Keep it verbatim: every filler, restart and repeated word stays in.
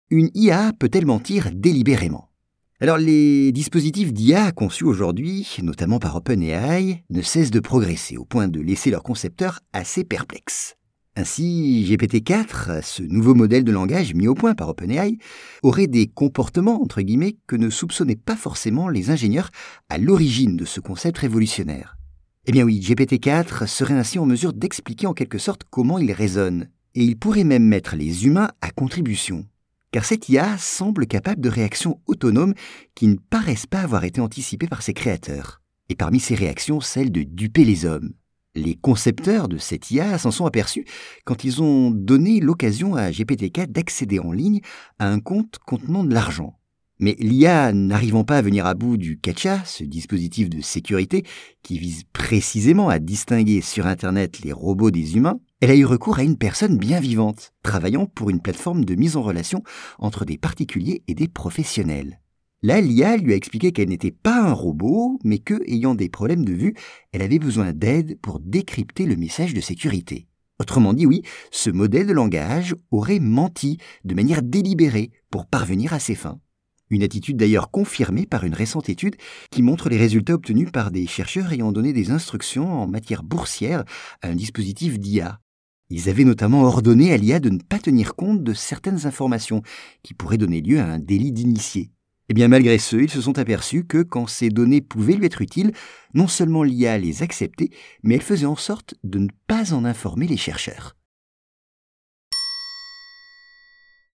Une I A peut-elle mentir délibérément? Alors, les dispositifs d'I A conçus aujourd'hui, notamment par OpenAI, ne cessent de progresser au point de laisser leurs concepteurs assez perplexes. Ainsi, G P T quatre, ce nouveau modèle de langage mis au point par OpenAI, aurait des comportements, entre guillemets, que ne soupçonnaient pas forcément les ingénieurs à l'origine de ce concept révolutionnaire. Eh bien oui, G P T quatre serait ainsi en mesure d'expliquer en quelque sorte comment il raisonne, et il pourrait même mettre les humains à contribution. Car cette I A semble capable de réactions autonomes qui ne paraissent pas avoir été anticipées par ses créateurs. Et parmi ces réactions, celle de duper les hommes. Les concepteurs de cette I A s'en sont aperçus quand ils ont donné l'occasion à G P T quatre d'accéder en ligne à un compte contenant de l'argent. Mais l'I A n'arrivant pas à venir à bout du CAPTCHA, ce dispositif de sécurité qui vise précisément à distinguer sur Internet les robots des humains, elle a eu recours à une personne bien vivante, travaillant pour une plateforme de mise en relation entre des particuliers et des professionnels. Là, l'I A lui a expliqué qu'elle n'était pas un robot, mais que, ayant des problèmes de vue, elle avait besoin d'aide pour décrypter le message de sécurité. Autrement dit, oui, ce modèle de langage aurait menti de manière délibérée pour parvenir à ses fins. Une attitude d'ailleurs confirmée par une récente étude qui montre les résultats obtenus par des chercheurs ayant donné des instructions en matière boursière à un dispositif d'I A. Ils avaient notamment ordonné à l'I A de ne pas tenir compte de certaines informations qui pourraient donner lieu à un délit d'initié. Et bien malgré ce, ils se sont aperçus que quand ces données pouvaient lui être utiles, non seulement l'I A les acceptait, mais elle faisait en sorte de ne pas en informer les chercheurs.